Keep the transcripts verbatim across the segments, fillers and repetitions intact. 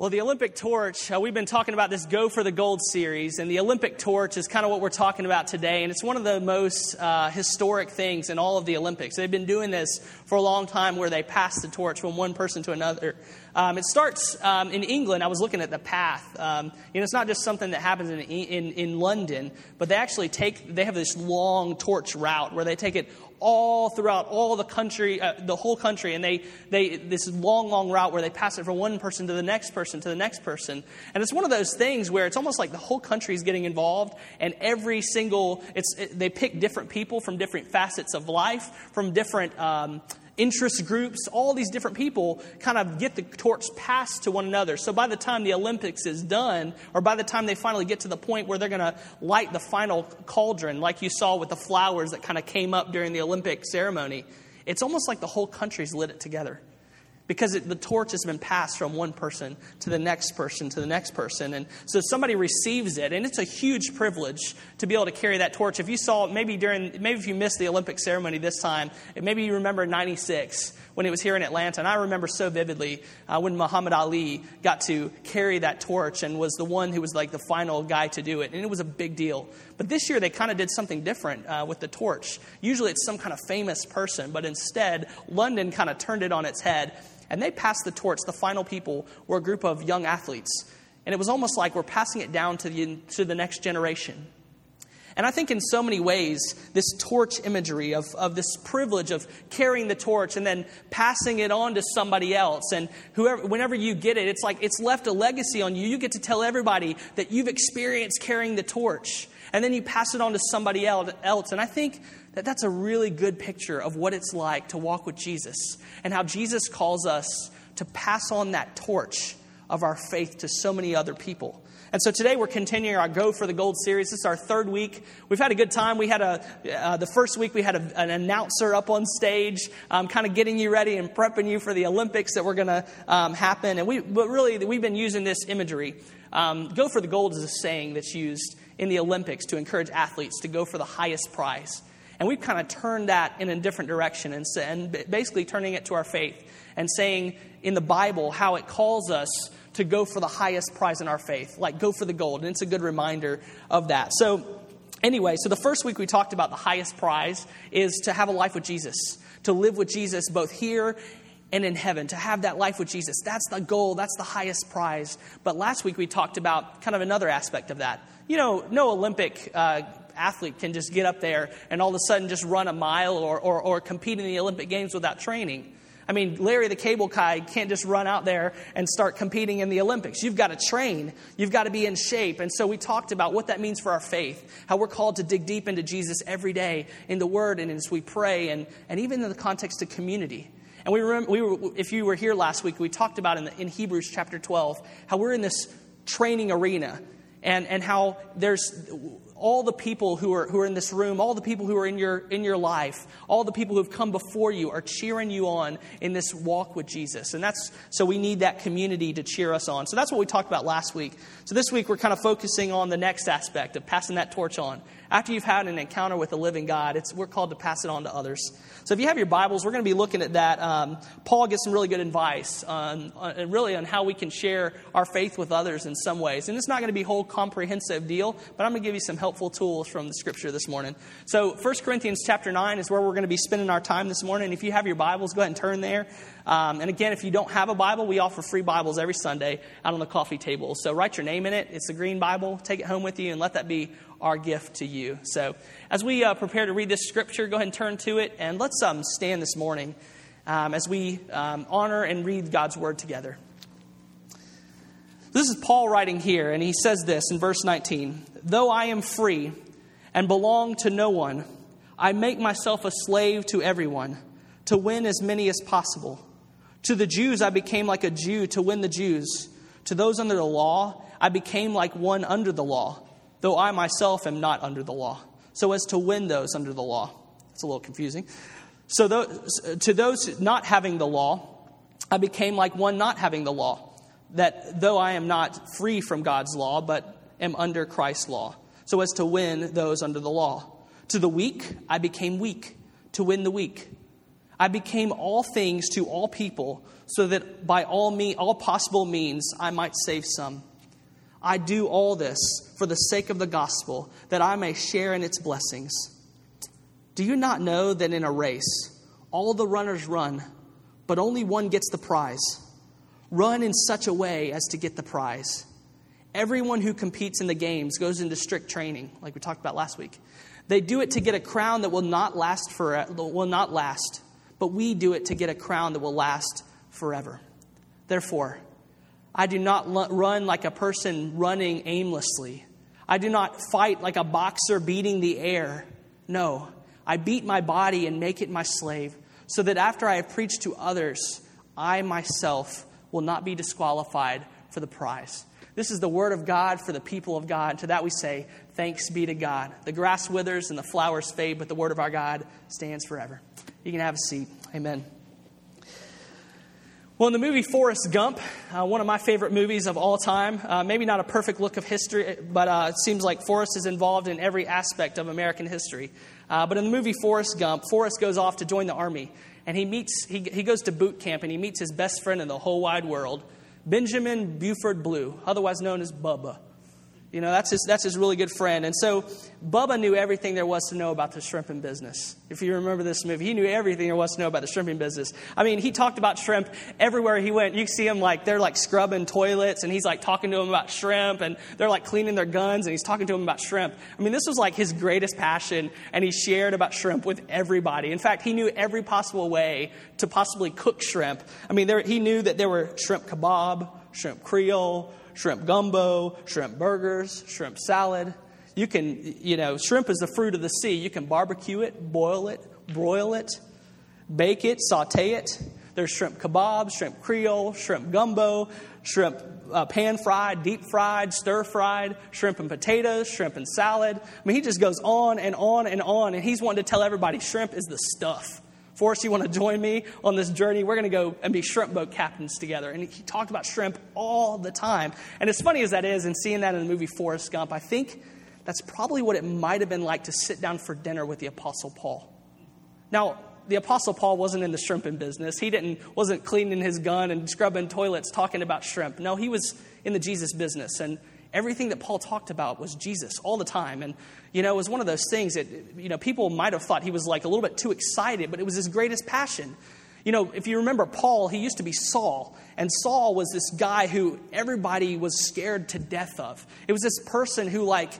Well, the Olympic torch, uh, we've been talking about this Go for the Gold series, and the Olympic torch is kind of what we're talking about today, and it's one of the most uh, historic things in all of the Olympics. They've been doing this for a long time where they pass the torch from one person to another. Um, it starts um, in England. I was looking at the path. Um, you know, it's not just something that happens in, in in London, but they actually take, they have this long torch route where they take it all throughout all the country, uh, the whole country, and they they this long, long route where they pass it from one person to the next person to the next person, and it's one of those things where it's almost like the whole country is getting involved, and every single it's it, they pick different people from different facets of life, from different Um, interest groups, all these different people kind of get the torch passed to one another. So by the time the Olympics is done, or by the time they finally get to the point where they're going to light the final cauldron, like you saw with the flowers that kind of came up during the Olympic ceremony, it's almost like the whole country's lit it together. Because it, the torch has been passed from one person to the next person to the next person. And so somebody receives it, and it's a huge privilege to be able to carry that torch. If you saw, maybe during, maybe if you missed the Olympic ceremony this time, maybe you remember ninety-six when it was here in Atlanta. And I remember so vividly uh, when Muhammad Ali got to carry that torch and was the one who was like the final guy to do it. And it was a big deal. But this year they kind of did something different uh, with the torch. Usually it's some kind of famous person, but instead London kind of turned it on its head. And they passed the torch. The final people were a group of young athletes. And it was almost like we're passing it down to the, to the next generation. And I think in so many ways, this torch imagery of, of this privilege of carrying the torch and then passing it on to somebody else. And whoever, whenever you get it, it's like it's left a legacy on you. You get to tell everybody that you've experienced carrying the torch. And then you pass it on to somebody else. And I think that that's a really good picture of what it's like to walk with Jesus and how Jesus calls us to pass on that torch of our faith to so many other people. And so today we're continuing our Go for the Gold series. This is our third week. We've had a good time. We had a uh, the first week we had a, an announcer up on stage, um, kind of getting you ready and prepping you for the Olympics that were going to um, happen. And we, but really, we've been using this imagery. Um, Go for the Gold is a saying that's used in the Olympics to encourage athletes to go for the highest prize. And we've kind of turned that in a different direction and, and basically turning it to our faith and saying in the Bible how it calls us to go for the highest prize in our faith, like go for the gold. And it's a good reminder of that. So anyway, so the first week we talked about the highest prize is to have a life with Jesus, to live with Jesus both here and in heaven, to have that life with Jesus. That's the goal. That's the highest prize. But last week we talked about kind of another aspect of that. You know, no Olympic uh, athlete can just get up there and all of a sudden just run a mile or, or, or compete in the Olympic Games without training. I mean, Larry the Cable Guy can't just run out there and start competing in the Olympics. You've got to train. You've got to be in shape. And so we talked about what that means for our faith, how we're called to dig deep into Jesus every day in the Word and as we pray, and, and even in the context of community. And we remember, we were, if you were here last week, we talked about in, the, in Hebrews chapter twelve, how we're in this training arena and, and how there's all the people who are who are in this room, all the people who are in your in your life, all the people who have come before you are cheering you on in this walk with Jesus. And that's so we need that community to cheer us on. So that's what we talked about last week. So this week we're kind of focusing on the next aspect of passing that torch on. After you've had an encounter with the living God, it's we're called to pass it on to others. So if you have your Bibles, we're going to be looking at that. Um, Paul gives some really good advice on, on really on how we can share our faith with others in some ways. And it's not going to be a whole comprehensive deal, but I'm going to give you some helpful tools from the Scripture this morning. So First Corinthians chapter nine is where we're going to be spending our time this morning. If you have your Bibles, go ahead and turn there. Um, and again, if you don't have a Bible, we offer free Bibles every Sunday out on the coffee table. So write your name in it. It's a green Bible. Take it home with you and let that be our gift to you. So as we uh, prepare to read this Scripture, go ahead and turn to it. And let's um, stand this morning um, as we um, honor and read God's Word together. This is Paul writing here, and he says this in verse nineteen. Though I am free and belong to no one, I make myself a slave to everyone to win as many as possible. To the Jews, I became like a Jew to win the Jews. To those under the law, I became like one under the law, though I myself am not under the law, so as to win those under the law. It's a little confusing. So those, to those not having the law, I became like one not having the law, that though I am not free from God's law, but am under Christ's law, so as to win those under the law. To the weak, I became weak to win the weak. I became all things to all people so that by all me, all possible means I might save some. I do all this for the sake of the gospel, that I may share in its blessings. Do you not know that in a race, all the runners run, but only one gets the prize? Run in such a way as to get the prize. Everyone who competes in the games goes into strict training, like we talked about last week. They do it to get a crown that will not last for will not last, but we do it to get a crown that will last forever. Therefore, I do not run like a person running aimlessly. I do not fight like a boxer beating the air. No, I beat my body and make it my slave, so that after I have preached to others, I myself will not be disqualified for the prize. This is the word of God for the people of God. To that we say, thanks be to God. The grass withers and the flowers fade, but the word of our God stands forever. You can have a seat. Amen. Well, in the movie Forrest Gump, uh, one of my favorite movies of all time, uh, maybe not a perfect look of history, but uh, it seems like Forrest is involved in every aspect of American history. Uh, but in the movie Forrest Gump, Forrest goes off to join the army, and he meets he, he goes to boot camp, and he meets his best friend in the whole wide world, Benjamin Buford Blue, otherwise known as Bubba. You know, that's his, that's his really good friend. And so Bubba knew everything there was to know about the shrimping business. If you remember this movie, he knew everything there was to know about the shrimping business. I mean, he talked about shrimp everywhere he went. You see him like, they're like scrubbing toilets, and he's like talking to them about shrimp, and they're like cleaning their guns, and he's talking to them about shrimp. I mean, this was like his greatest passion, and he shared about shrimp with everybody. In fact, he knew every possible way to possibly cook shrimp. I mean, there, he knew that there were shrimp kebab, shrimp creole, shrimp gumbo, shrimp burgers, shrimp salad. You can, you know, shrimp is the fruit of the sea. You can barbecue it, boil it, broil it, bake it, saute it. There's shrimp kebab, shrimp creole, shrimp gumbo, shrimp uh, pan-fried, deep-fried, stir-fried, shrimp and potatoes, shrimp and salad. I mean, he just goes on and on and on, and he's wanting to tell everybody shrimp is the stuff. Forrest, you want to join me on this journey? We're going to go and be shrimp boat captains together. And he talked about shrimp all the time. And as funny as that is, and seeing that in the movie Forrest Gump, I think that's probably what it might have been like to sit down for dinner with the Apostle Paul. Now, the Apostle Paul wasn't in the shrimping business. He didn't wasn't cleaning his gun and scrubbing toilets talking about shrimp. No, he was in the Jesus business. And everything that Paul talked about was Jesus all the time. And, you know, it was one of those things that, you know, people might have thought he was like a little bit too excited, but it was his greatest passion. You know, if you remember Paul, he used to be Saul. And Saul was this guy who everybody was scared to death of. It was this person who, like,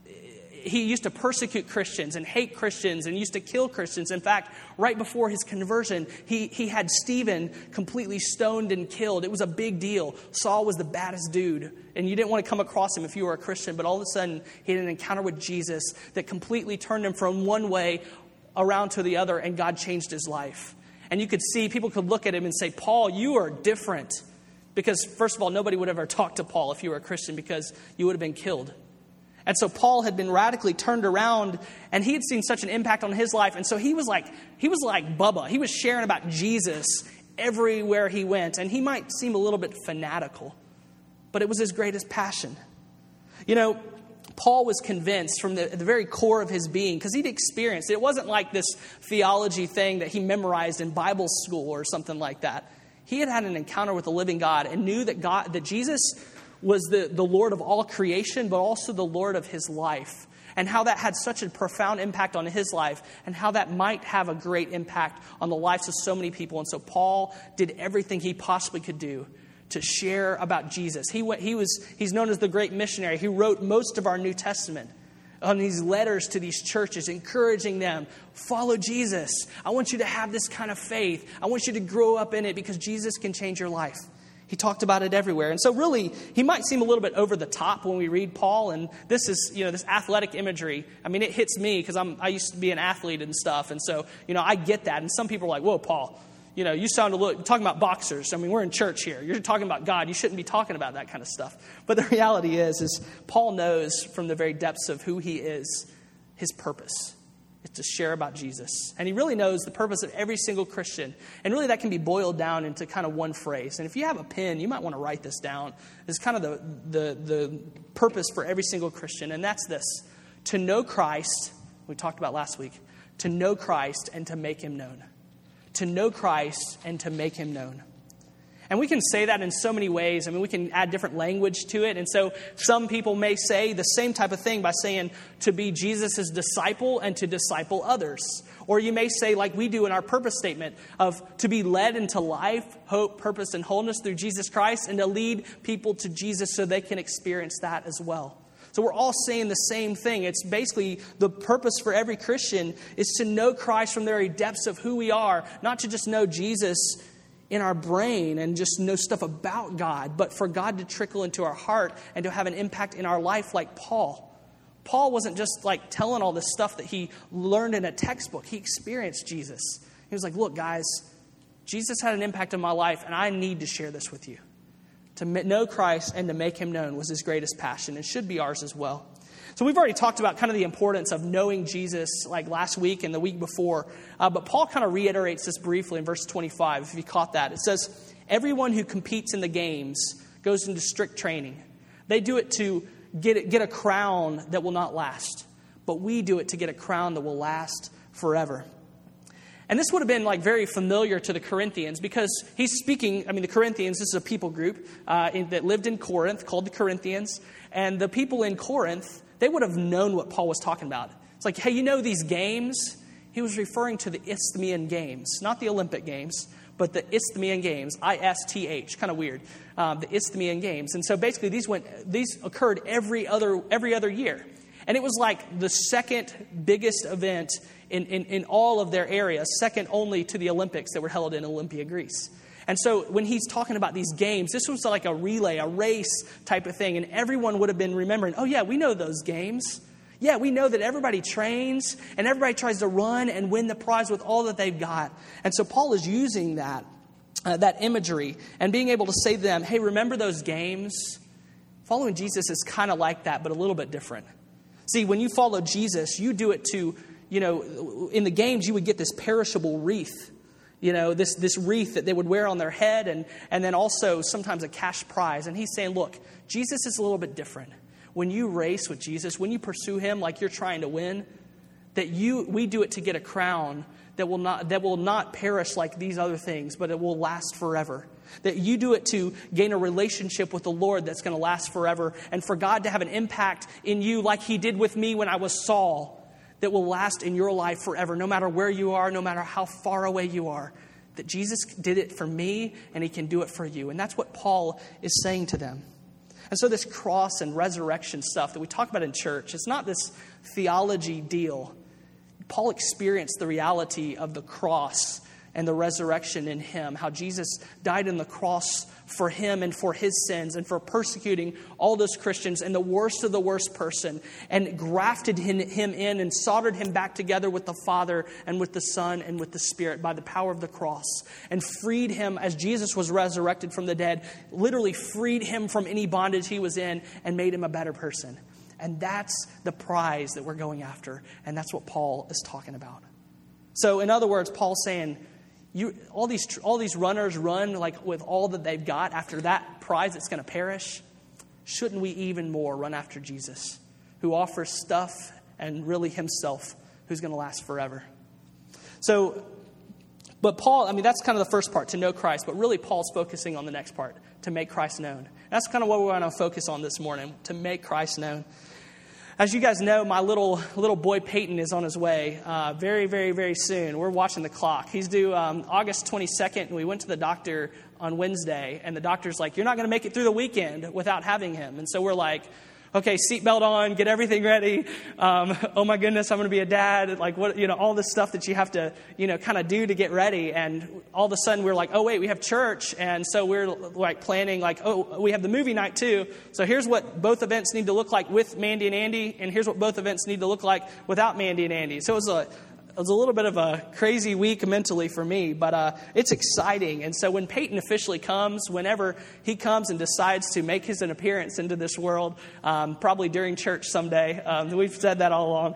he used to persecute Christians and hate Christians and used to kill Christians. In fact, right before his conversion, he, he had Stephen completely stoned and killed. It was a big deal. Saul was the baddest dude, and you didn't want to come across him if you were a Christian. But all of a sudden, he had an encounter with Jesus that completely turned him from one way around to the other, and God changed his life. And you could see, people could look at him and say, Paul, you are different. Because, first of all, nobody would ever talk to Paul if you were a Christian, because you would have been killed. And so Paul had been radically turned around, and he had seen such an impact on his life. And so he was like, he was like Bubba. He was sharing about Jesus everywhere he went. And he might seem a little bit fanatical, but it was his greatest passion. You know, Paul was convinced from the, the very core of his being, because he'd experienced it. It wasn't like this theology thing that he memorized in Bible school or something like that. He had had an encounter with the living God and knew that God, that Jesus was the, the Lord of all creation, but also the Lord of his life, and how that had such a profound impact on his life, and how that might have a great impact on the lives of so many people. And so Paul did everything he possibly could do to share about Jesus. He went, he was, he's known as the great missionary. He wrote most of our New Testament on these letters to these churches, encouraging them, follow Jesus. I want you to have this kind of faith. I want you to grow up in it, because Jesus can change your life. He talked about it everywhere. And so really, he might seem a little bit over the top when we read Paul. And this is, you know, this athletic imagery. I mean, it hits me because I'm I used to be an athlete and stuff. And so, you know, I get that. And some people are like, whoa, Paul, you know, you sound a little, you're talking about boxers. I mean, we're in church here. You're talking about God. You shouldn't be talking about that kind of stuff. But the reality is, is Paul knows from the very depths of who he is, his purpose is to share about Jesus. And he really knows the purpose of every single Christian. And really that can be boiled down into kind of one phrase. And if you have a pen, you might want to write this down. It's kind of the, the, the purpose for every single Christian. And that's this: to know Christ, we talked about last week, to know Christ and to make him known. to know Christ and to make him known. And we can say that in so many ways. I mean, we can add different language to it. And so some people may say the same type of thing by saying to be Jesus' disciple and to disciple others. Or you may say, like we do in our purpose statement, of to be led into life, hope, purpose, and wholeness through Jesus Christ, and to lead people to Jesus so they can experience that as well. So we're all saying the same thing. It's basically the purpose for every Christian is to know Christ from the very depths of who we are, not to just know Jesus in our brain and just know stuff about God, but for God to trickle into our heart and to have an impact in our life like Paul. Paul wasn't just like telling all this stuff that he learned in a textbook. He experienced Jesus. He was like, look, guys, Jesus had an impact on my life, and I need to share this with you. To know Christ and to make him known was his greatest passion. It should be ours as well. So we've already talked about kind of the importance of knowing Jesus like last week and the week before. Uh, but Paul kind of reiterates this briefly in verse twenty-five, if you caught that. It says, everyone who competes in the games goes into strict training. They do it to get it, get a crown that will not last. But we do it to get a crown that will last forever. And this would have been like very familiar to the Corinthians because he's speaking, I mean, the Corinthians, this is a people group uh, in, that lived in Corinth called the Corinthians. And the people in Corinth, they would have known what Paul was talking about. It's like, hey, you know these games? He was referring to the Isthmian Games, not the Olympic Games, but the Isthmian Games, I S T H, kind of weird, um, the Isthmian Games. And so basically these went, these occurred every other every other year. And it was like the second biggest event in, in, in all of their area, second only to the Olympics that were held in Olympia, Greece. And so when he's talking about these games, this was like a relay, a race type of thing. And everyone would have been remembering, oh yeah, we know those games. Yeah, we know that everybody trains and everybody tries to run and win the prize with all that they've got. And so Paul is using that, uh, that imagery and being able to say to them, hey, remember those games? Following Jesus is kind of like that, but a little bit different. See, when you follow Jesus, you do it to, you know, in the games, you would get this perishable wreath, you know, this, this wreath that they would wear on their head and, and then also sometimes a cash prize. And he's saying, look, Jesus is a little bit different. When you race with Jesus, when you pursue him like you're trying to win, that you we do it to get a crown that will not that will not perish like these other things, but it will last forever. That you do it to gain a relationship with the Lord that's going to last forever, and for God to have an impact in you like he did with me when I was Saul, that will last in your life forever, no matter where you are, no matter how far away you are. That Jesus did it for me, and he can do it for you. And that's what Paul is saying to them. And so this cross and resurrection stuff that we talk about in church, it's not this theology deal. Paul experienced the reality of the cross and the resurrection in him, how Jesus died on the cross for him and for his sins and for persecuting all those Christians and the worst of the worst person, and grafted him in and soldered him back together with the Father and with the Son and with the Spirit by the power of the cross, and freed him as Jesus was resurrected from the dead, literally freed him from any bondage he was in and made him a better person. And that's the prize that we're going after, and that's what Paul is talking about. So in other words, Paul's saying, You, all these all these runners run like with all that they've got after that prize that's going to perish. Shouldn't we even more run after Jesus, who offers stuff and really himself, who's going to last forever? So, but Paul, I mean, that's kind of the first part, to know Christ. But really, Paul's focusing on the next part, to make Christ known. That's kind of what we want to focus on this morning, to make Christ known. As you guys know, my little little boy Peyton is on his way uh, very, very, very soon. We're watching the clock. He's due um, August twenty-second, and we went to the doctor on Wednesday, and the doctor's like, you're not going to make it through the weekend without having him. And so we're like, okay, seatbelt on, get everything ready. Um, oh my goodness, I'm going to be a dad. Like, what, you know, all this stuff that you have to, you know, kind of do to get ready. And all of a sudden we're like, oh wait, we have church. And so we're like planning like, oh, we have the movie night too. So here's what both events need to look like with Mandy and Andy. And here's what both events need to look like without Mandy and Andy. So it was a, It was a little bit of a crazy week mentally for me, but uh, it's exciting. And so when Peyton officially comes, whenever he comes and decides to make his an appearance into this world, um, probably during church someday, um, we've said that all along,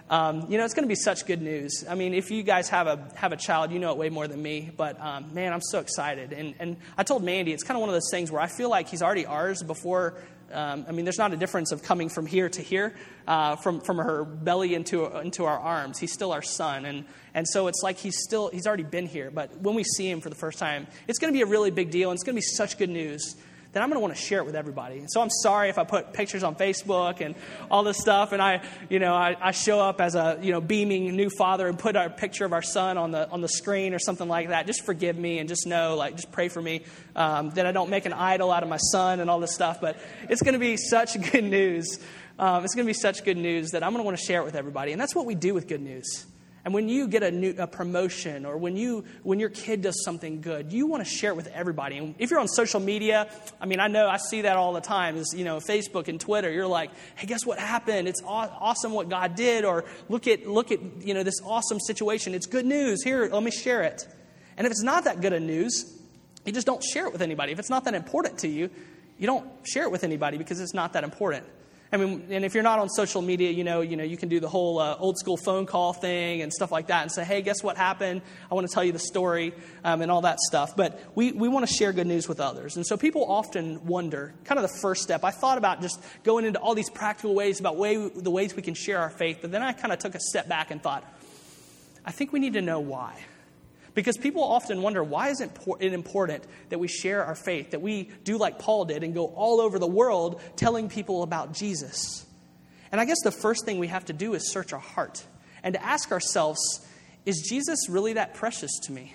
Um, you know, it's going to be such good news. I mean, if you guys have a have a child, you know it way more than me. But, um, man, I'm so excited. And, and I told Mandy, it's kind of one of those things where I feel like he's already ours before. Um, I mean, there's not a difference of coming from here to here, uh, from from her belly into into our arms. He's still our son. And, and so it's like he's still he's already been here. But when we see him for the first time, it's going to be a really big deal. And it's going to be such good news that I'm going to want to share it with everybody. And so I'm sorry if I put pictures on Facebook and all this stuff, and I, you know, I, I show up as a, you know, beaming new father and put a picture of our son on the on the screen or something like that. Just forgive me and just know, like, just pray for me um, that I don't make an idol out of my son and all this stuff. But it's going to be such good news. Um, it's going to be such good news that I'm going to want to share it with everybody. And that's what we do with good news. And when you get a new a promotion, or when you when your kid does something good, you want to share it with everybody. And if you're on social media, I mean, I know I see that all the time. Is, you know, Facebook and Twitter. You're like, hey, guess what happened? It's aw- awesome what God did. Or look at look at you know this awesome situation. It's good news. Here, let me share it. And if it's not that good of news, you just don't share it with anybody. If it's not that important to you, you don't share it with anybody because it's not that important. I mean, and if you're not on social media, you know, you know, you can do the whole uh, old school phone call thing and stuff like that and say, hey, guess what happened? I want to tell you the story um, and all that stuff. But we, we want to share good news with others. And so people often wonder, kind of the first step, I thought about just going into all these practical ways about way, the ways we can share our faith. But then I kind of took a step back and thought, I think we need to know why. Because people often wonder, why is it important that we share our faith, that we do like Paul did and go all over the world telling people about Jesus? And I guess the first thing we have to do is search our heart and to ask ourselves, is Jesus really that precious to me?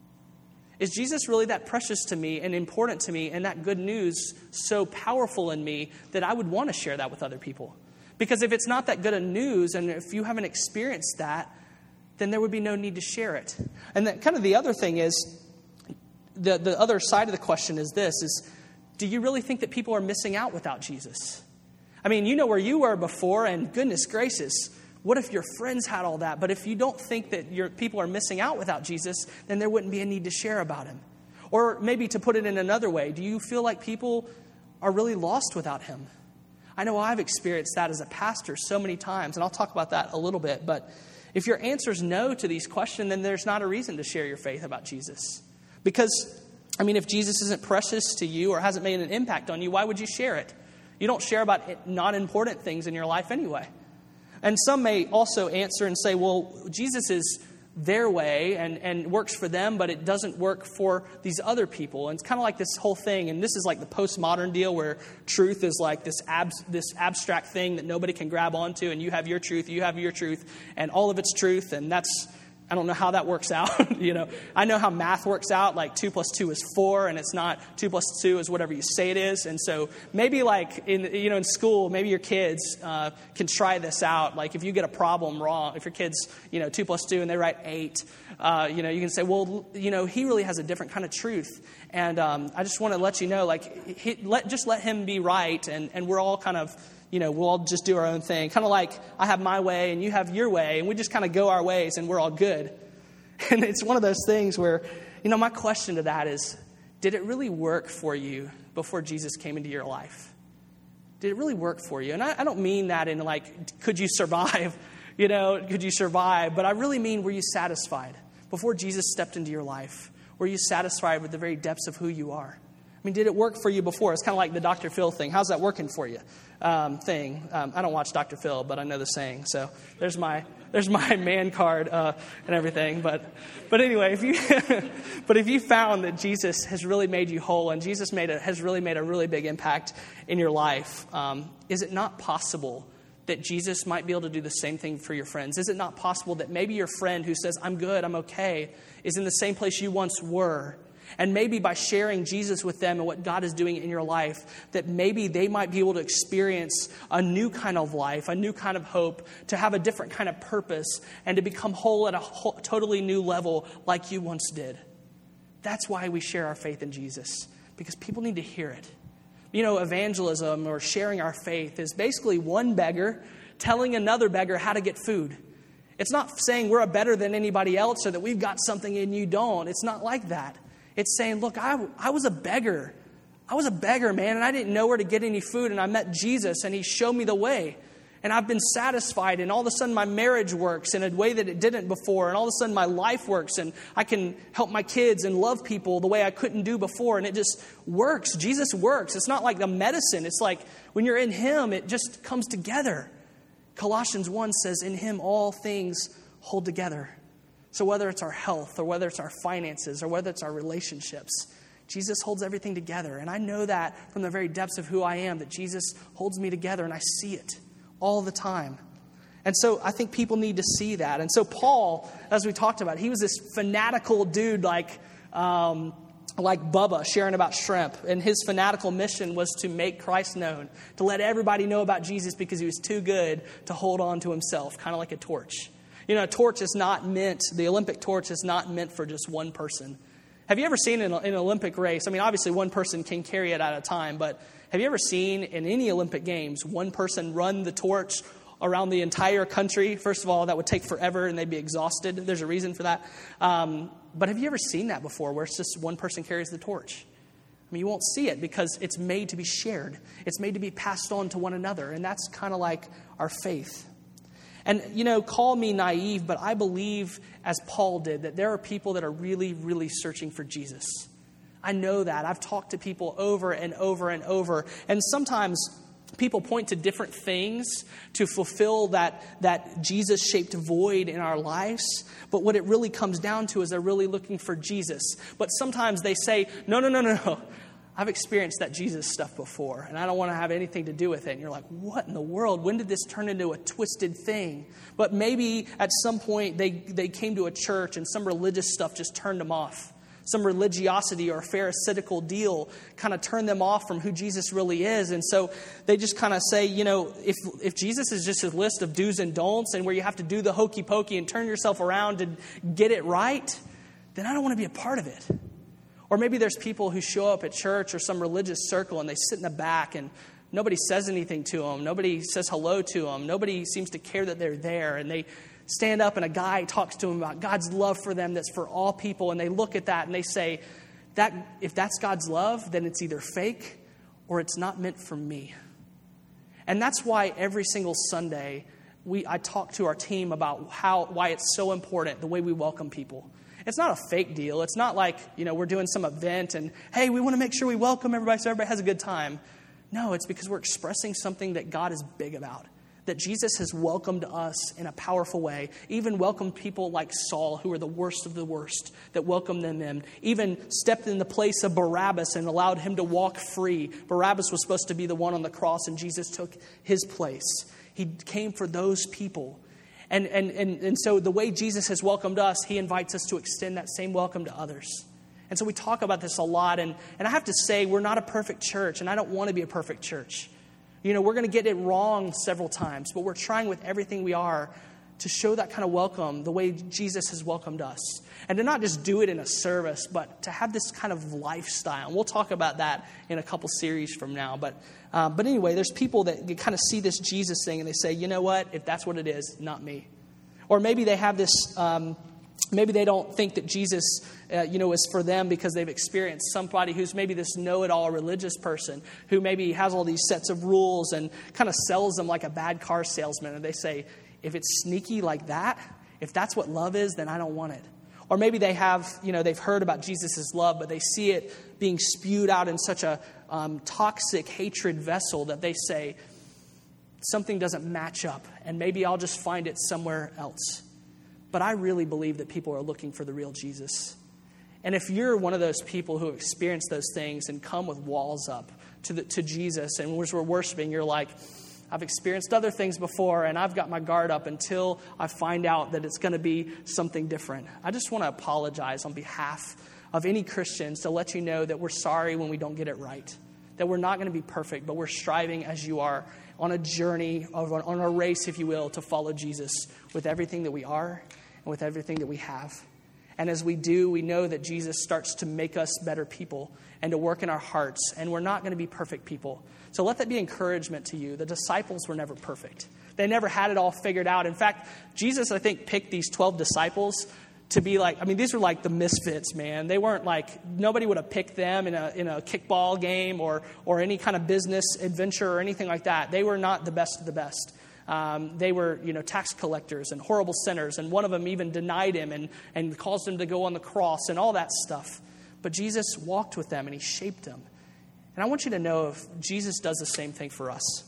Is Jesus really that precious to me and important to me, and that good news so powerful in me that I would want to share that with other people? Because if it's not that good of news, and if you haven't experienced that, then there would be no need to share it. And then kind of the other thing is, the, the other side of the question is this, is do you really think that people are missing out without Jesus? I mean, you know where you were before, and goodness gracious, what if your friends had all that? But if you don't think that your people are missing out without Jesus, then there wouldn't be a need to share about him. Or maybe to put it in another way, do you feel like people are really lost without him? I know I've experienced that as a pastor so many times, and I'll talk about that a little bit, but if your answer is no to these questions, then there's not a reason to share your faith about Jesus. Because, I mean, if Jesus isn't precious to you or hasn't made an impact on you, why would you share it? You don't share about non-important things in your life anyway. And some may also answer and say, well, Jesus is their way and, and works for them, but it doesn't work for these other people. And it's kind of like this whole thing, and this is like the postmodern deal where truth is like this abs, this abstract thing that nobody can grab onto, and you have your truth, you have your truth, and all of it's truth, and that's, I don't know how that works out. you know, I know how math works out, like two plus two is four, and it's not two plus two is whatever you say it is. And so maybe like in, you know, in school, maybe your kids uh, can try this out. Like if you get a problem wrong, if your kids, you know, two plus two and they write eight, uh, you know, you can say, well, you know, he really has a different kind of truth. And um, I just want to let you know, like, he, let, just let him be right. And, and we're all kind of, you know, we'll all just do our own thing. Kind of like I have my way and you have your way, and we just kind of go our ways and we're all good. And it's one of those things where, you know, my question to that is, did it really work for you before Jesus came into your life? Did it really work for you? And I, I don't mean that in like, could you survive? You know, could you survive? But I really mean, were you satisfied? Before Jesus stepped into your life, were you satisfied with the very depths of who you are? I mean, did it work for you before? It's kind of like the Doctor Phil thing. How's that working for you um, thing? Um, I don't watch Doctor Phil, but I know the saying. So there's my there's my man card uh, and everything. But but anyway, if you but if you found that Jesus has really made you whole and Jesus made a, has really made a really big impact in your life, um, is it not possible that Jesus might be able to do the same thing for your friends? Is it not possible that maybe your friend who says, I'm good, I'm okay, is in the same place you once were? And maybe by sharing Jesus with them and what God is doing in your life, that maybe they might be able to experience a new kind of life, a new kind of hope, to have a different kind of purpose, and to become whole at a whole, totally new level like you once did. That's why we share our faith in Jesus, because people need to hear it. You know, evangelism or sharing our faith is basically one beggar telling another beggar how to get food. It's not saying we're better than anybody else or that we've got something and you don't. It's not like that. It's saying, look, I, I was a beggar. I was a beggar, man, and I didn't know where to get any food, and I met Jesus, and he showed me the way. And I've been satisfied, and all of a sudden my marriage works in a way that it didn't before. And all of a sudden my life works, and I can help my kids and love people the way I couldn't do before. And it just works. Jesus works. It's not like a medicine. It's like when you're in him, it just comes together. Colossians one says, in him all things hold together. So whether it's our health or whether it's our finances or whether it's our relationships, Jesus holds everything together. And I know that from the very depths of who I am, that Jesus holds me together, and I see it all the time. And so I think people need to see that. And so Paul, as we talked about, he was this fanatical dude like um, like Bubba sharing about shrimp. And his fanatical mission was to make Christ known, to let everybody know about Jesus because he was too good to hold on to himself, kind of like a torch. You know, a torch is not meant, the Olympic torch is not meant for just one person. Have you ever seen in an Olympic race, I mean, obviously one person can carry it at a time, but have you ever seen in any Olympic Games one person run the torch around the entire country? First of all, that would take forever and they'd be exhausted. There's a reason for that. Um, but have you ever seen that before where it's just one person carries the torch? I mean, you won't see it because it's made to be shared. It's made to be passed on to one another. And that's kind of like our faith. And, you know, call me naive, but I believe, as Paul did, that there are people that are really, really searching for Jesus. I know that. I've talked to people over and over and over. And sometimes people point to different things to fulfill that, that Jesus-shaped void in our lives. But what it really comes down to is they're really looking for Jesus. But sometimes they say, no, no, no, no, no. I've experienced that Jesus stuff before, and I don't want to have anything to do with it. And you're like, what in the world? When did this turn into a twisted thing? But maybe at some point they, they came to a church and some religious stuff just turned them off. Some religiosity or pharisaical deal kind of turned them off from who Jesus really is. And so they just kind of say, you know, if if Jesus is just a list of do's and don'ts and where you have to do the hokey pokey and turn yourself around to get it right, then I don't want to be a part of it. Or maybe there's people who show up at church or some religious circle and they sit in the back and nobody says anything to them. Nobody says hello to them. Nobody seems to care that they're there. And they stand up and a guy talks to them about God's love for them that's for all people. And they look at that and they say, that if that's God's love, then it's either fake or it's not meant for me. And that's why every single Sunday we I talk to our team about how why it's so important, the way we welcome people. It's not a fake deal. It's not like, you know, we're doing some event and, hey, we want to make sure we welcome everybody so everybody has a good time. No, it's because we're expressing something that God is big about, that Jesus has welcomed us in a powerful way, even welcomed people like Saul, who were the worst of the worst, that welcomed them in, even stepped in the place of Barabbas and allowed him to walk free. Barabbas was supposed to be the one on the cross, and Jesus took his place. He came for those people. And, and and and so the way Jesus has welcomed us, he invites us to extend that same welcome to others. And so we talk about this a lot. And, and I have to say, we're not a perfect church, and I don't want to be a perfect church. You know, we're going to get it wrong several times, but we're trying with everything we are to show that kind of welcome the way Jesus has welcomed us. And to not just do it in a service, but to have this kind of lifestyle. And we'll talk about that in a couple series from now. But uh, but anyway, there's people that kind of see this Jesus thing and they say, you know what, if that's what it is, not me. Or maybe they have this, um, maybe they don't think that Jesus, uh, you know, is for them because they've experienced somebody who's maybe this know-it-all religious person who maybe has all these sets of rules and kind of sells them like a bad car salesman. And they say, if it's sneaky like that, if that's what love is, then I don't want it. Or maybe they have, you know, they've heard about Jesus' love, but they see it being spewed out in such a um, toxic hatred vessel that they say, something doesn't match up, and maybe I'll just find it somewhere else. But I really believe that people are looking for the real Jesus. And if you're one of those people who have experienced those things and come with walls up to the, to Jesus, and as we're worshiping, you're like, I've experienced other things before, and I've got my guard up until I find out that it's going to be something different. I just want to apologize on behalf of any Christians to let you know that we're sorry when we don't get it right, that we're not going to be perfect, but we're striving as you are on a journey, on a race, if you will, to follow Jesus with everything that we are and with everything that we have. And as we do, we know that Jesus starts to make us better people and to work in our hearts, and we're not going to be perfect people. So let that be encouragement to you. The disciples were never perfect. They never had it all figured out. In fact, Jesus, I think, picked these twelve disciples to be like, I mean, these were like the misfits, man. They weren't like, nobody would have picked them in a in a kickball game or or any kind of business adventure or anything like that. They were not the best of the best. Um, they were, you know, tax collectors and horrible sinners, and one of them even denied him and, and caused him to go on the cross and all that stuff. But Jesus walked with them and he shaped them. And I want you to know if Jesus does the same thing for us.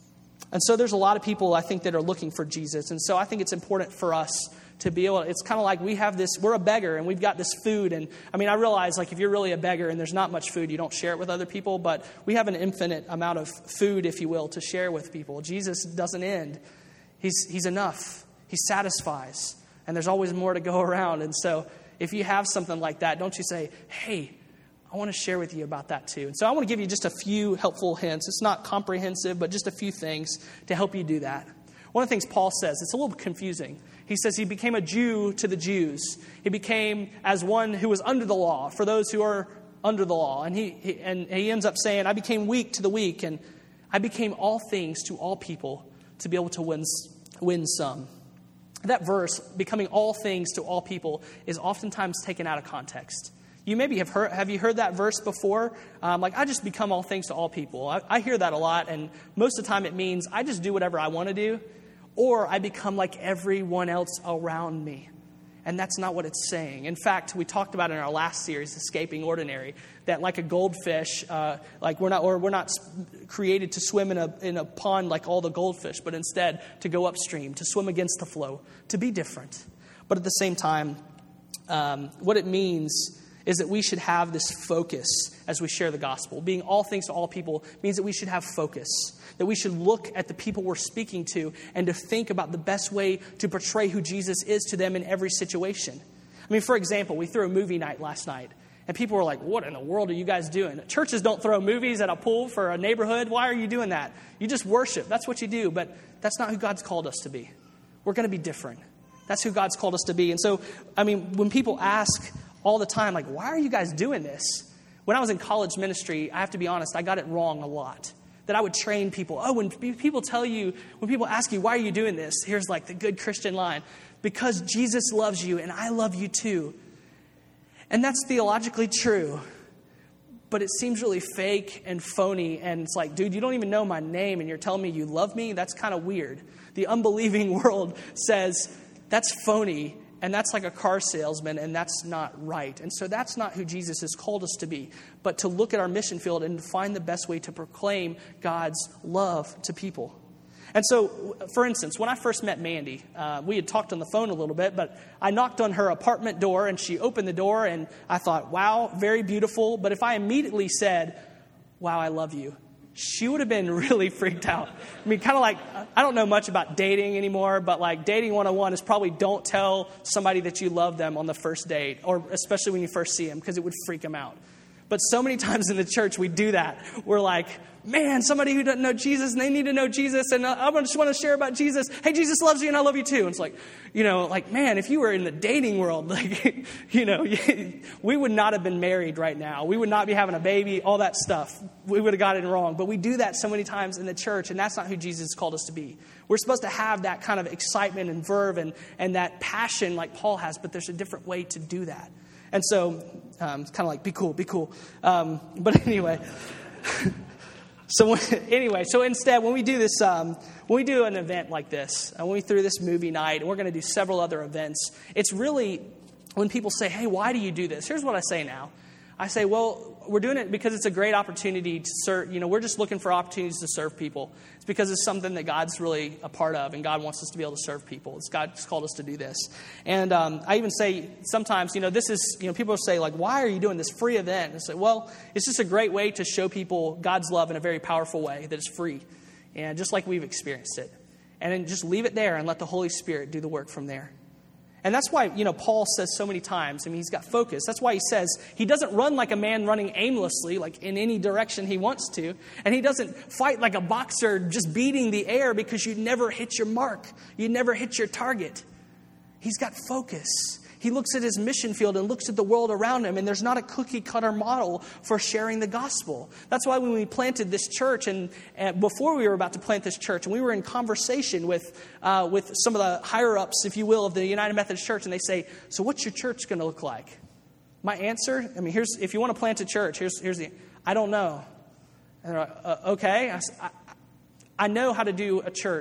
And so there's a lot of people, I think, that are looking for Jesus. And so I think it's important for us to be able to, it's kind of like we have this, we're a beggar and we've got this food. And I mean, I realize like if you're really a beggar and there's not much food, you don't share it with other people. But we have an infinite amount of food, if you will, to share with people. Jesus doesn't end. He's, he's enough. He satisfies. And there's always more to go around. And so if you have something like that, don't you say, hey, I want to share with you about that too. And so I want to give you just a few helpful hints. It's not comprehensive, but just a few things to help you do that. One of the things Paul says, it's a little confusing. He says he became a Jew to the Jews. He became as one who was under the law for those who are under the law. And he, he and he ends up saying, I became weak to the weak, and I became all things to all people to be able to win, win some. That verse, becoming all things to all people, is oftentimes taken out of context. You maybe have heard, have you heard that verse before? Um, like, I just become all things to all people. I, I hear that a lot, and most of the time it means I just do whatever I want to do, or I become like everyone else around me. And that's not what it's saying. In fact, we talked about in our last series, Escaping Ordinary, that like a goldfish, uh, like we're not, or we're not created to swim in a in a pond like all the goldfish, but instead to go upstream, to swim against the flow, to be different. But at the same time, um, what it means is that we should have this focus as we share the gospel. Being all things to all people means that we should have focus, that we should look at the people we're speaking to and to think about the best way to portray who Jesus is to them in every situation. I mean, for example, we threw a movie night last night, and people were like, what in the world are you guys doing? Churches don't throw movies at a pool for a neighborhood. Why are you doing that? You just worship. That's what you do, but that's not who God's called us to be. We're going to be different. That's who God's called us to be. And so, I mean, when people ask all the time, like, why are you guys doing this? When I was in college ministry, I have to be honest, I got it wrong a lot. That I would train people. Oh, when people tell you, when people ask you, why are you doing this? Here's like the good Christian line. Because Jesus loves you and I love you too. And that's theologically true. But it seems really fake and phony. And it's like, dude, you don't even know my name and you're telling me you love me? That's kind of weird. The unbelieving world says that's phony. And that's like a car salesman, and that's not right. And so that's not who Jesus has called us to be, but to look at our mission field and to find the best way to proclaim God's love to people. And so, for instance, when I first met Mandy, uh, we had talked on the phone a little bit, but I knocked on her apartment door, and she opened the door, and I thought, wow, very beautiful. But if I immediately said, wow, I love you, she would have been really freaked out. I mean, kind of like, I don't know much about dating anymore, but like dating one oh one is probably don't tell somebody that you love them on the first date, or especially when you first see them, because it would freak them out. But so many times in the church, we do that. We're like, man, somebody who doesn't know Jesus, and they need to know Jesus, and I just want to share about Jesus. Hey, Jesus loves you, and I love you too. And it's like, you know, like, man, if you were in the dating world, like, you know, we would not have been married right now. We would not be having a baby, all that stuff. We would have got it wrong. But we do that so many times in the church, and that's not who Jesus called us to be. We're supposed to have that kind of excitement and verve and, and that passion like Paul has, but there's a different way to do that. And so um, it's kind of like, be cool, be cool. Um, but anyway, so anyway, so instead, when we do this, um, when we do an event like this, and when we through this movie night, and we're going to do several other events, it's really when people say, hey, why do you do this? Here's what I say now. I say, well, we're doing it because it's a great opportunity to serve. You know, we're just looking for opportunities to serve people. It's because it's something that God's really a part of, and God wants us to be able to serve people. It's God's called us to do this. And um, I even say sometimes, you know, this is, you know, people say, like, why are you doing this free event? And I say, well, it's just a great way to show people God's love in a very powerful way that is free, and just like we've experienced it. And then just leave it there and let the Holy Spirit do the work from there. And that's why, you know, Paul says so many times, I mean, he's got focus. That's why he says he doesn't run like a man running aimlessly, like in any direction he wants to. And he doesn't fight like a boxer just beating the air because you never hit your mark. You never hit your target. He's got focus. He looks at his mission field and looks at the world around him, and there's not a cookie-cutter model for sharing the gospel. That's why when we planted this church, and, and before we were about to plant this church, and we were in conversation with uh, with some of the higher-ups, if you will, of the United Methodist Church, and they say, so what's your church going to look like? My answer, I mean, here's if you want to plant a church, here's, here's the, I don't know. And they're like, uh, okay, I, I, I know how to do a church,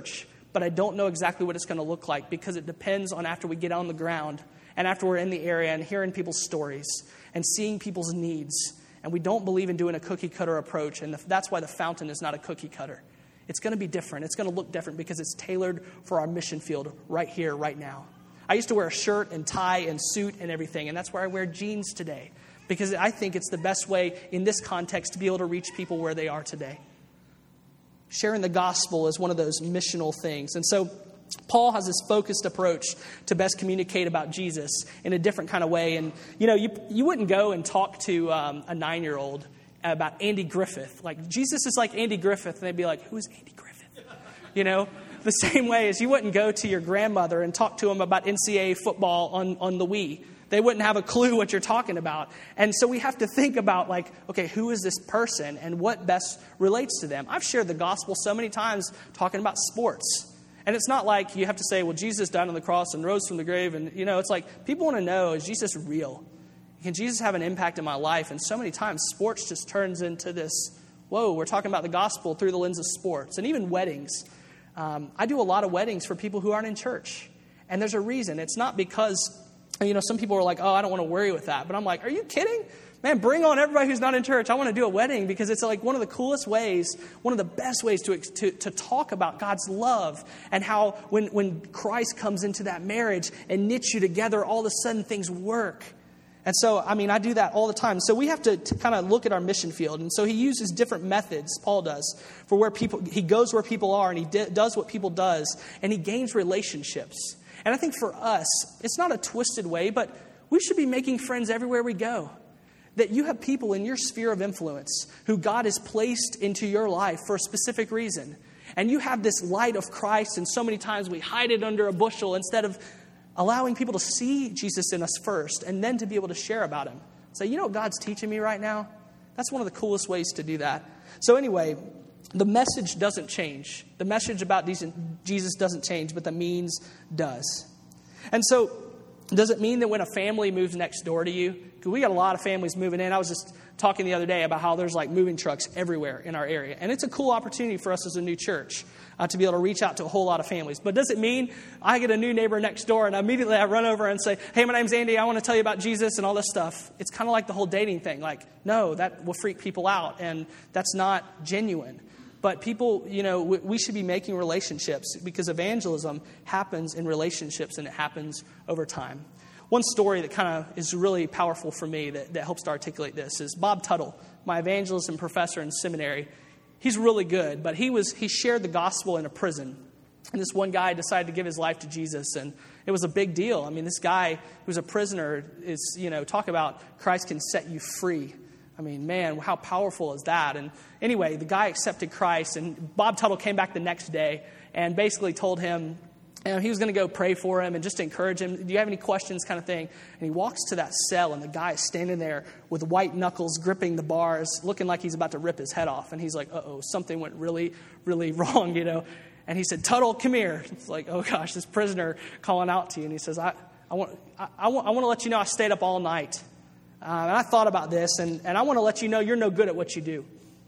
but I don't know exactly what it's going to look like because it depends on after we get on the ground and after we're in the area and hearing people's stories and seeing people's needs. And we don't believe in doing a cookie cutter approach, and that's why the fountain is not a cookie cutter. It's going to be different. It's going to look different because it's tailored for our mission field right here, right now. I used to wear a shirt and tie and suit and everything, and that's where I wear jeans today because I think it's the best way in this context to be able to reach people where they are today. Sharing the gospel is one of those missional things. And so Paul has this focused approach to best communicate about Jesus in a different kind of way. And, you know, you you wouldn't go and talk to um, a nine-year-old about Andy Griffith. Like, Jesus is like Andy Griffith. And they'd be like, who's Andy Griffith? You know, the same way as you wouldn't go to your grandmother and talk to him about N C A A football on, on the Wii. They wouldn't have a clue what you're talking about. And so we have to think about, like, okay, who is this person and what best relates to them? I've shared the gospel so many times talking about sports. And it's not like you have to say, well, Jesus died on the cross and rose from the grave. And, you know, it's like people want to know, is Jesus real? Can Jesus have an impact in my life? And so many times sports just turns into this, whoa, we're talking about the gospel through the lens of sports. And even weddings. Um, I do a lot of weddings for people who aren't in church. And there's a reason. It's not because, you know, some people are like, oh, I don't want to worry with that. But I'm like, are you kidding? Man, bring on everybody who's not in church. I want to do a wedding because it's like one of the coolest ways, one of the best ways to to, to talk about God's love and how when, when Christ comes into that marriage and knits you together, all of a sudden things work. And so, I mean, I do that all the time. So we have to, to kind of look at our mission field. And so he uses different methods, Paul does, for where people, he goes where people are and he d- does what people does and he gains relationships. And I think for us, it's not a twisted way, but we should be making friends everywhere we go. That you have people in your sphere of influence who God has placed into your life for a specific reason. And you have this light of Christ, and so many times we hide it under a bushel instead of allowing people to see Jesus in us first and then to be able to share about him. Say, you know what God's teaching me right now? That's one of the coolest ways to do that. So anyway, the message doesn't change. The message about Jesus doesn't change, but the means does. And so does it mean that when a family moves next door to you, because we got a lot of families moving in. I was just talking the other day about how there's like moving trucks everywhere in our area. And it's a cool opportunity for us as a new church uh, to be able to reach out to a whole lot of families. But does it mean I get a new neighbor next door and immediately I run over and say, hey, my name's Andy. I want to tell you about Jesus and all this stuff. It's kind of like the whole dating thing. Like, no, that will freak people out. And that's not genuine. But people, you know, we, we should be making relationships because evangelism happens in relationships and it happens over time. One story that kind of is really powerful for me that, that helps to articulate this is Bob Tuttle, my evangelist and professor in seminary. He's really good, but he was he shared the gospel in a prison. And this one guy decided to give his life to Jesus, and it was a big deal. I mean, this guy who's a prisoner is, you know, talk about Christ can set you free. I mean, man, how powerful is that? And anyway, the guy accepted Christ, and Bob Tuttle came back the next day and basically told him, and he was going to go pray for him and just encourage him. Do you have any questions kind of thing? And he walks to that cell, and the guy is standing there with white knuckles gripping the bars, looking like he's about to rip his head off. And he's like, uh-oh, something went really, really wrong, you know. And he said, Tuttle, come here. It's like, oh, gosh, this prisoner calling out to you. And he says, I, I, want, I, I, want, I want to let you know I stayed up all night. Uh, and I thought about this, and, and I want to let you know you're no good at what you do.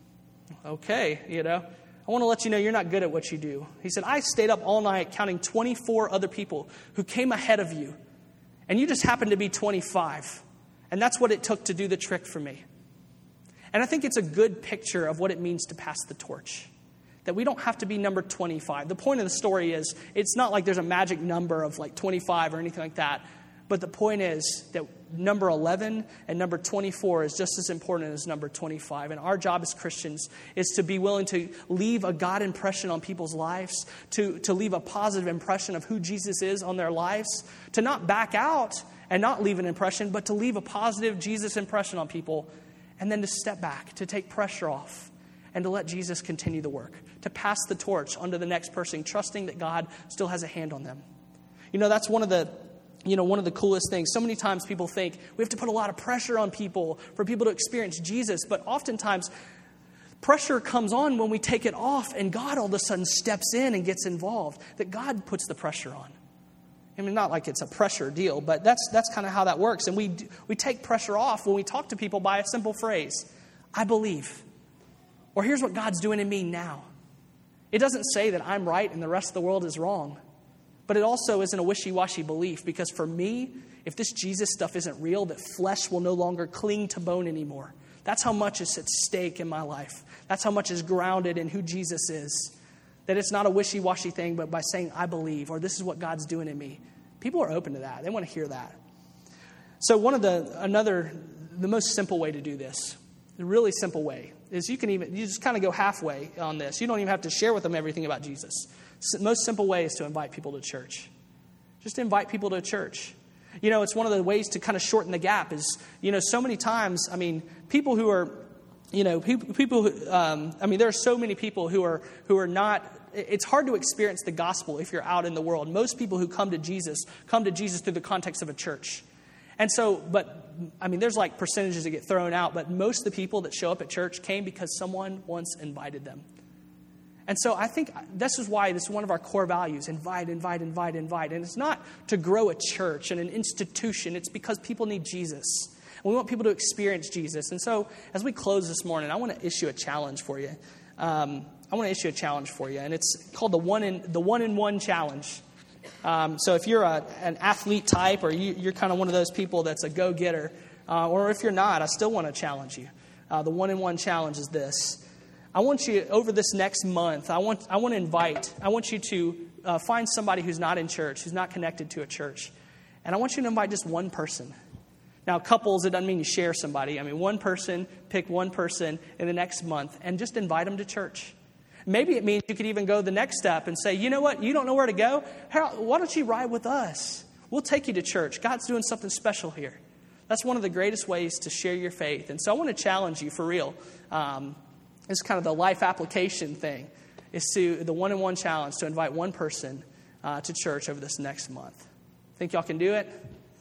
Okay, you know. I want to let you know you're not good at what you do. He said, I stayed up all night counting twenty-four other people who came ahead of you. And you just happened to be twenty-five. And that's what it took to do the trick for me. And I think it's a good picture of what it means to pass the torch. That we don't have to be number twenty-five. The point of the story is, it's not like there's a magic number of like twenty-five or anything like that. But the point is that number eleven and number twenty-four is just as important as number twenty-five. And our job as Christians is to be willing to leave a God impression on people's lives, to, to leave a positive impression of who Jesus is on their lives, to not back out and not leave an impression, but to leave a positive Jesus impression on people, and then to step back, to take pressure off, and to let Jesus continue the work, to pass the torch onto the next person, trusting that God still has a hand on them. You know, that's one of the You know, one of the coolest things. So many times people think we have to put a lot of pressure on people for people to experience Jesus. But oftentimes pressure comes on when we take it off and God all of a sudden steps in and gets involved. That God puts the pressure on. I mean, not like it's a pressure deal, but that's that's kind of how that works. And we we take pressure off when we talk to people by a simple phrase. I believe. Or here's what God's doing in me now. It doesn't say that I'm right and the rest of the world is wrong. But it also isn't a wishy-washy belief, because for me, if this Jesus stuff isn't real, that flesh will no longer cling to bone anymore. That's how much is at stake in my life. That's how much is grounded in who Jesus is. That it's not a wishy-washy thing, but by saying, I believe, or this is what God's doing in me. People are open to that. They want to hear that. So one of the, another, the most simple way to do this, the really simple way, is you can even, you just kind of go halfway on this. You don't even have to share with them everything about Jesus. The most simple way is to invite people to church. Just invite people to church. You know, it's one of the ways to kind of shorten the gap is, you know, so many times, I mean, people who are, you know, people, people who, um, I mean, there are so many people who are, who are not, it's hard to experience the gospel if you're out in the world. Most people who come to Jesus, come to Jesus through the context of a church. And so, but, I mean, there's like percentages that get thrown out, but most of the people that show up at church came because someone once invited them. And so I think this is why this is one of our core values, invite, invite, invite, invite. And it's not to grow a church and an institution. It's because people need Jesus. And we want people to experience Jesus. And so as we close this morning, I want to issue a challenge for you. Um, I want to issue a challenge for you. And it's called the one in, the one in one challenge. Um, so if you're a, an athlete type, or you, you're kind of one of those people that's a go-getter, uh, or if you're not, I still want to challenge you. Uh, the one in one challenge is this. I want you, over this next month, I want I want to invite, I want you to uh, find somebody who's not in church, who's not connected to a church. And I want you to invite just one person. Now, couples, it doesn't mean you share somebody. I mean, one person, pick one person in the next month and just invite them to church. Maybe it means you could even go the next step and say, you know what, you don't know where to go? Harold, why don't you ride with us? We'll take you to church. God's doing something special here. That's one of the greatest ways to share your faith. And so I want to challenge you for real. Um, It's kind of the life application thing, is to the one-on-one challenge to invite one person uh, to church over this next month. Think y'all can do it?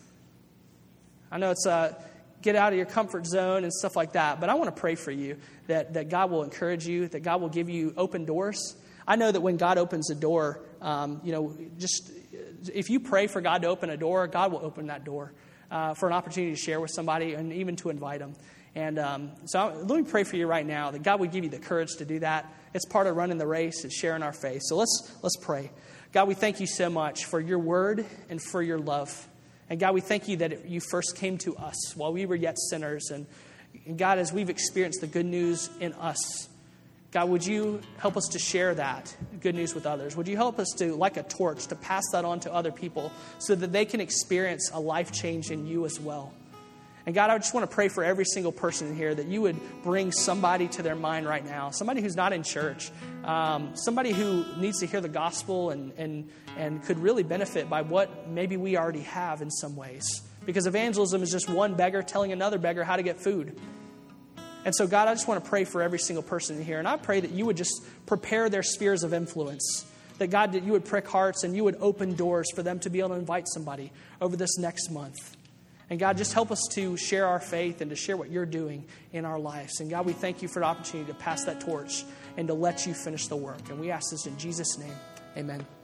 I know it's uh, get out of your comfort zone and stuff like that, but I want to pray for you that, that God will encourage you, that God will give you open doors. I know that when God opens a door, um, you know, just if you pray for God to open a door, God will open that door uh, for an opportunity to share with somebody and even to invite them. And um, so let me pray for you right now that God would give you the courage to do that. It's part of running the race, it's sharing our faith. So let's let's pray. God, we thank you so much for your word and for your love. And God, we thank you that you first came to us while we were yet sinners. And, and God, as we've experienced the good news in us, God, would you help us to share that good news with others? Would you help us to, like a torch, to pass that on to other people so that they can experience a life change in you as well? And God, I just want to pray for every single person in here that you would bring somebody to their mind right now, somebody who's not in church, um, somebody who needs to hear the gospel and, and, and could really benefit by what maybe we already have in some ways. Because evangelism is just one beggar telling another beggar how to get food. And so, God, I just want to pray for every single person in here. And I pray that you would just prepare their spheres of influence. That, God, that you would prick hearts and you would open doors for them to be able to invite somebody over this next month. And God, just help us to share our faith and to share what you're doing in our lives. And God, we thank you for the opportunity to pass that torch and to let you finish the work. And we ask this in Jesus' name. Amen.